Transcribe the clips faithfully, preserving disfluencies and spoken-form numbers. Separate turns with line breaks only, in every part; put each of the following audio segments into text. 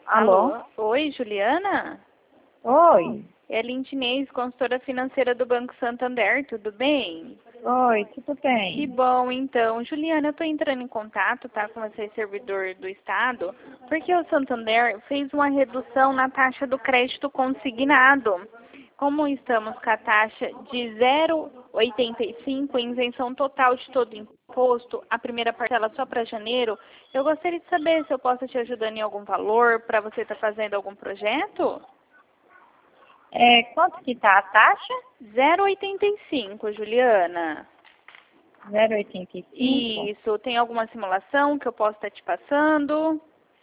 Alô?
Alô? Oi, Juliana?
Oi.
É Lindinês, consultora financeira do Banco Santander, tudo bem?
Oi, tudo
Que
bem?
bom, então. Juliana, eu estou entrando em contato, tá, com você, servidor do Estado, porque o Santander fez uma redução na taxa do crédito consignado. Como estamos com a taxa de zero vírgula oitenta e cinco, isenção total de todo imposto, a primeira parcela só para janeiro, eu gostaria de saber se eu posso te ajudar em algum valor para você estar fazendo algum projeto?
É, quanto que tá a taxa?
zero vírgula oitenta e cinco, Juliana.
zero vírgula oitenta e cinco?
Isso. Tem alguma simulação que eu posso estar te passando?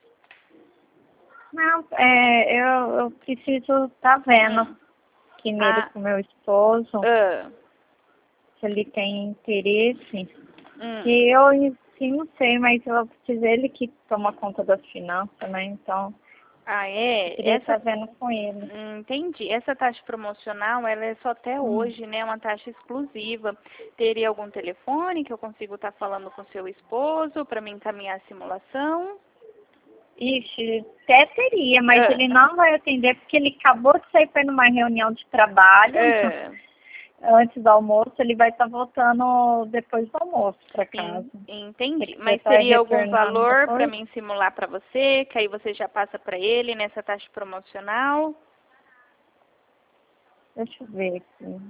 Não, é, eu, eu preciso estar tá vendo
Hum.
aqui nele
Ah,
com meu esposo,
ah,
se ele tem interesse.
hum.
Que eu, sim, não sei, mas eu preciso ele que toma conta das finanças, né? Então,
Ah,
eu
é?
queria estar
Essa,
tá vendo com ele.
hum, entendi. Essa taxa promocional, ela é só até
Hum.
hoje, né? Uma taxa exclusiva. Teria algum telefone que eu consigo estar falando com seu esposo para me encaminhar a simulação?
Ixi, até teria, mas
Ah,
ele não vai atender porque ele acabou de sair para uma reunião de trabalho.
ah.
Antes do almoço, ele vai estar voltando depois do almoço para casa.
En- Entendi.
Ele vai
Mas
estar
teria algum
retornando
valor para
depois.
mim simular para você, que aí você já passa para ele nessa taxa promocional?
Deixa eu ver aqui.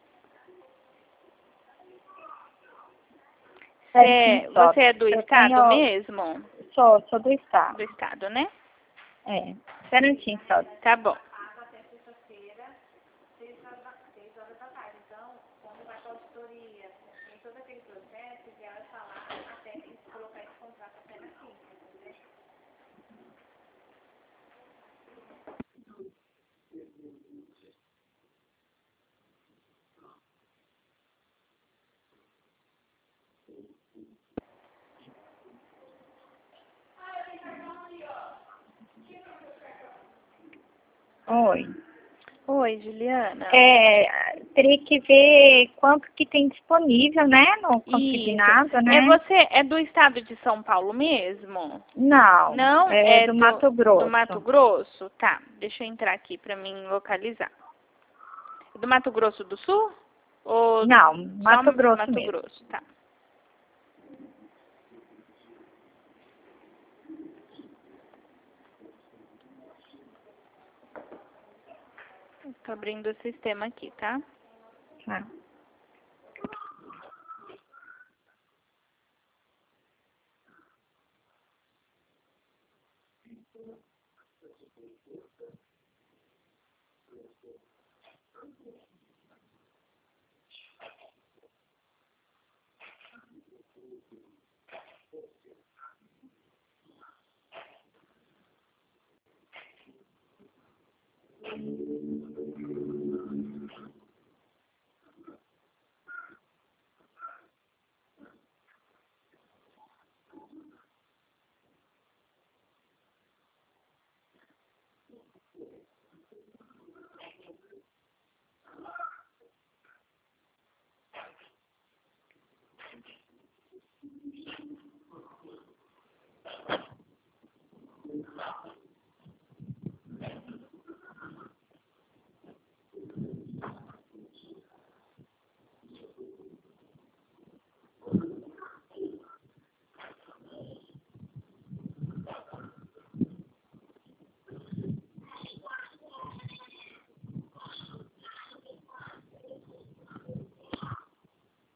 Certinho
É,
só.
você é do
Eu
estado
tenho.
mesmo?
Sou, sou do estado.
Do estado, né?
É. Certinho só.
Tá bom.
Oi.
Oi, Juliana.
É, teria que ver quanto que tem disponível, né? No
Isso.
consignado,
É
né?
você é do estado de São Paulo mesmo?
Não,
Não,
é
é
do
do,
Mato
do Mato
Grosso.
Grosso? Tá, deixa eu entrar aqui para mim localizar. Do Mato Grosso do Sul? Ou
Não,
só
Mato Grosso
Mato
mesmo.
Grosso? Tá. Tô abrindo o sistema aqui, tá?
Tá.